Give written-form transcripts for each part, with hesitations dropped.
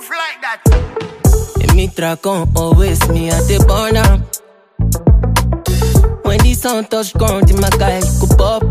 move like that. Me track on always me at the burner. When the sound touch ground in my guy go pop.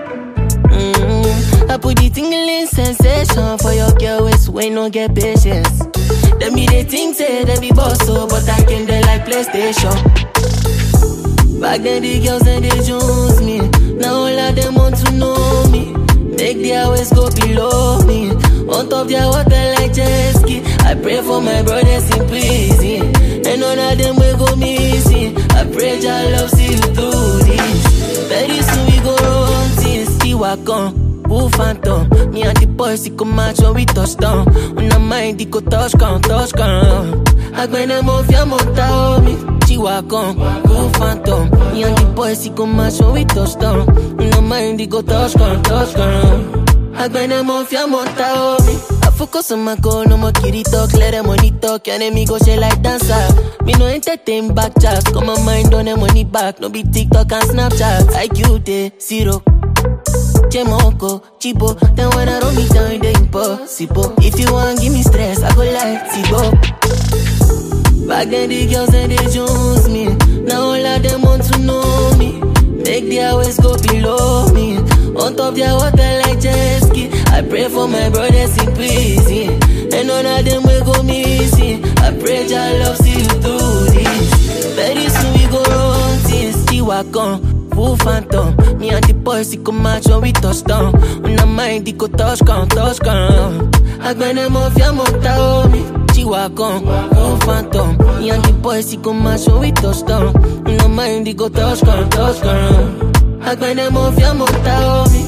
I put the tingling sensation for your girl waist when no get patience. Them be they think say they be boss so, but I came there like PlayStation. Back then the girls and they choose me. Now all of them want to know me. Make their waist go below me. On top their water like jet ski. I pray for my brothers in prison. And none of them will go missing. I pray your love see you through this. Very soon we go run things. See what come, who phantom. Me and the boys, we come match when we touch down. On the mind, they go touch ground, touch ground. I been them off your motor, me. Chihuahua, who phantom. Me and the boys, we come match when we touch down. On the mind, they go touch ground, touch ground. I been them off your motor, me. I focus on my goal, no more kitty talk. Let them money talk, enemy go share like dancer. Me no entertain back chat. Got my mind on the money back. No be TikTok and Snapchat. IQ day, zero. Chemoko, chibo. Then when I run me down, they impossible. If you want give me stress, I go like Tibo. Back then the girls and they choose me. Now all of them want to know me. Make their waist go below me. On top their water like jet ski. I pray for my brothers in prison. And none of them will go missing. I pray your love see you through this. Very soon we go run things. Chihuahua, who phantom. Me and the boys, we come match when we touch down. On the mind, they go touch ground, touch ground. I been them off your motor, me. Chihuahua, who phantom. Me and the boys, we come match when we touch down. On the mind, they go touch ground, touch ground. I been them off your motor, me.